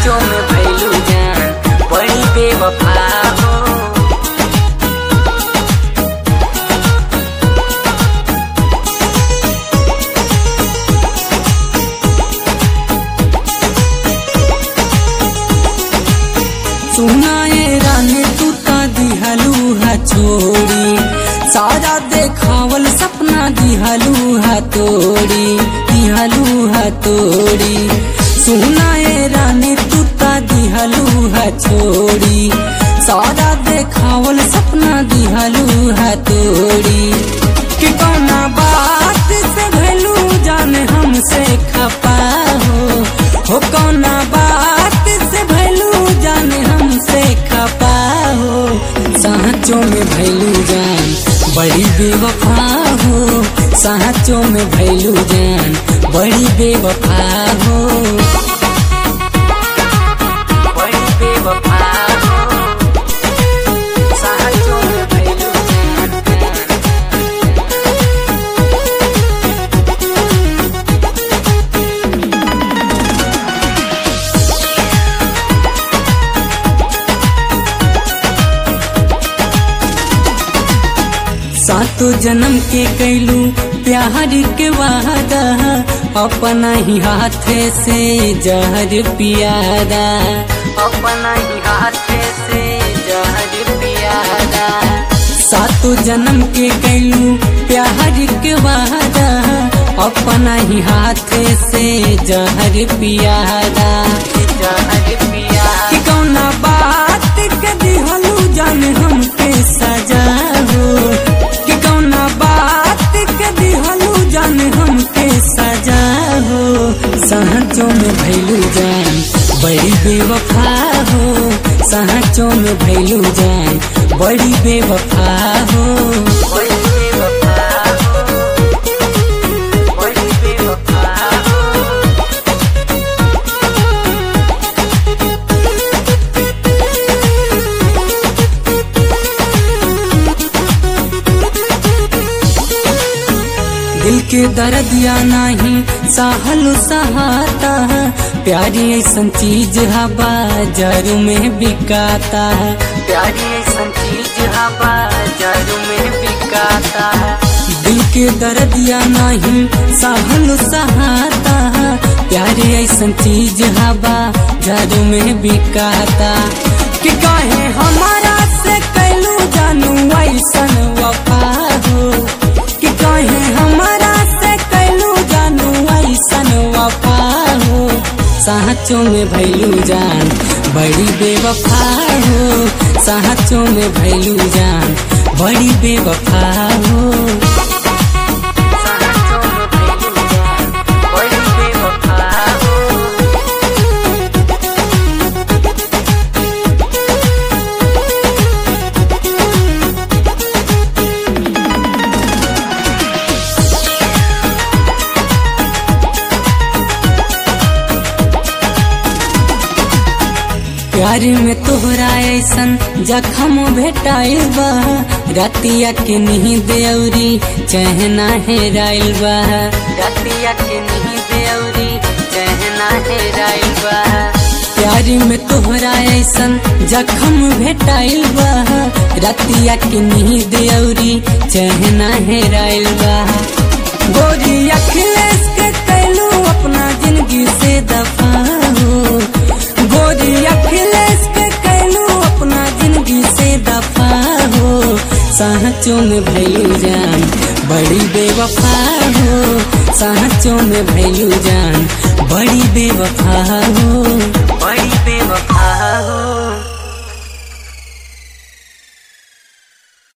साँचों में भइलू जान बड़ी बेवफा हो। सुनाए रानी तू ता दिहलू हा छोड़ी, सारा देखावल सपना दिहलू हा तोड़ी, दिहलू हा तोड़ी। सुनाए रानी तू ता दिहलू हा छोड़ी, सारा देखावल सपना दिहलू हा तोड़ी। कि कौना बात से भइलू जान हमसे खपा हो कौना बात से भइलू जान हमसे खपा हो। साँचों में भइलू जान बड़ी बेवफा हो, साँचों में भइलू जान बड़ी बेवफा हो, बड़ी बेवफा हो। साँचों में भइलू जान सातों जन्म के कैलू प्यार के वादा, अपना ही हाथ से जहर पियादा, अपना ही हाथ से जहर पियादा। सातों जन्म के कैलू प्यार के वादा, अपना ही हाथ से जहर पियादा, जहर पियादा। कि कौना बात के दिहलू जान हमके सजा हो, कि कौना बात के दिहलू जान हमके सजा हो। साँचों में भइलू जान बड़ी बेवफा हो, साँचों में भइलू जान बड़ी बेवफा हो, बड़ी बेवफा हो, बड़ी बेवफा हो। दिल के दर्द या नहीं सहल सहाता, प्यारी ऐसन चीज है बाजार में बिकाता है, प्यारी ऐसन चीज है बाजार में बिकाता है। दिल के दर्द या नहीं सहल सहाता, प्यारी ऐसन चीज है बाजार में बिकाता। कि काहे हमारा से कैलू जानू ऐसन वफा हो, कि काहे हमारा से कैलू जानू ऐसन वफा हो। साँचों में भइलू जान बड़ी बेवफा हो, साँचों में भइलू जान बड़ी बेवफा हो, साँचों में भइलू जान बड़ी बेवफा हो। प्यार में तोहरा ऐसन जखम भेटाइल बा, रातिया के नींद औरी चहना हेराइल बा, रतिया के नींद औरी चहना हेराइल बा। प्यार में तोहरा ऐसन जखम भेटाइल बा, रातिया के नींद औरी चहना हेराइल बा। गोरी अखिलेश के कैलू अपना जिंदगी से दफा हो, गोरी अखिलेश के कैलू अपना जिंदगी से दफा हो। साँचों में भइलू जान बड़ी बेवफा हो, साँचों में भइलू जान बड़ी बेवफा हो।